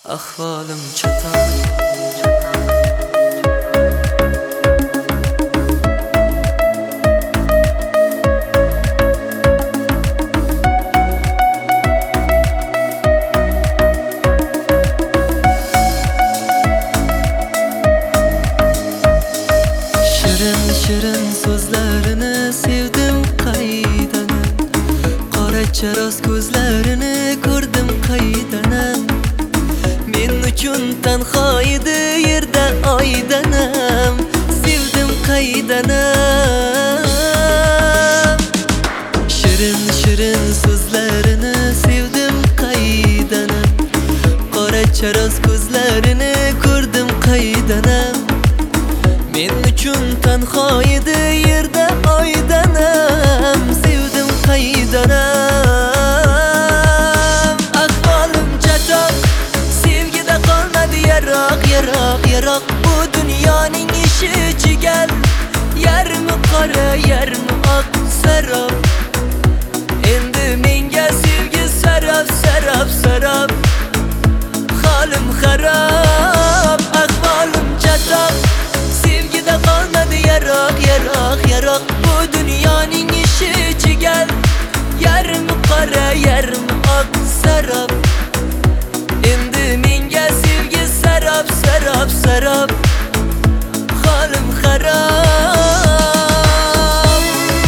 Ahvolim chatoq. Shirin so'zlarini sevdim qaydan, qora charos ko'zlarini ko'rdim qaydan. Men uchun tanho edi yerda oydanam, sevdim qaydanam. Shirin so'zlarini sevdim qaydanam, qora charos ko'zlarini ko'rdim qaydanam. Men uchun tanho edi yerda oydanam, sevdim qaydanam. Ahvolim chatoq, sevgida qolmadi yaroq. Bu dunyoning ishi chigal, yarmi qora yarmi oq sarob. Endi menga sevgi sarob. Holim xarob, ahvolim chatoq, sevgida qolmadi yaroq. Bu dunyoning ishi chigal, yarmi qora yarmi oq sarob. Endi menga sevgi sarob. Holim xarob.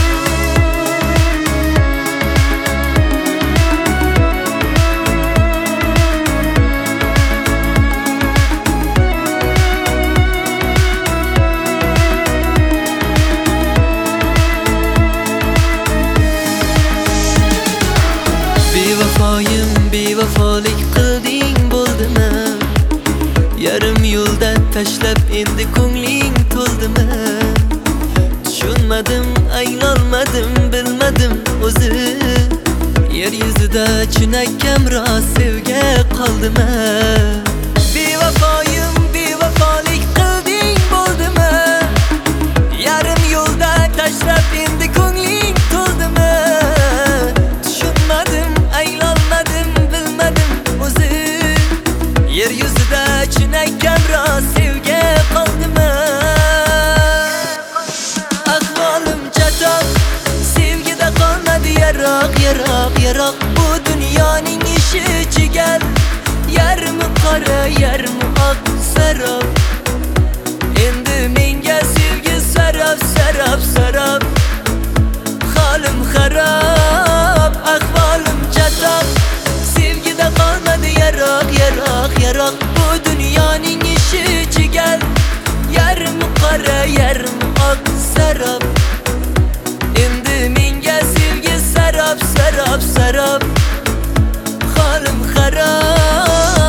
Bevafoyim, bevafolik qilding bo'ldimi? Yarim yo'lda tashlab endi ko'ngling to'ldimi? Tushunmadim, anglolmadim, bilmadim o'zi. Yer yuzida chinakam rost sevgi qoldimi? Bevafoyim, bevafolik qilding bo'ldimi? Yarim yo'lda tashlab endi ko'ngling to'ldimi? Yer yuzida chinakam rost sevgi qoldimi? Ahvolim chatoq, sevgida qolmadi yaroq. Bu dunyoning ishi chigal, yarmi qora yarmi oq sarob. Endi menga sevgi sarob. Holim xarob, ahvolim chatoq, sevgida qolmadi yaroq. Bu dunyoning ishi chigal, yarmi qora yarmi oq sarob. Endi menga sevgi sarob. Holim xarob.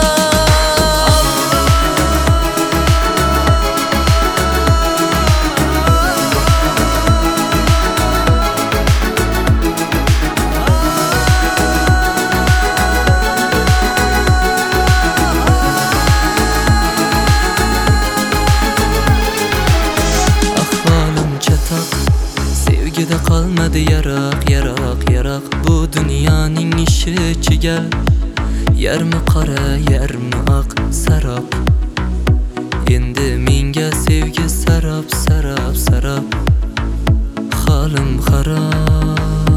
Sevgida qolmadi yaroq. Bu dunyoning ishi chigal, yarmi qora yarmi oq sarob. Endi menga sevgi sarob. Holim xarob.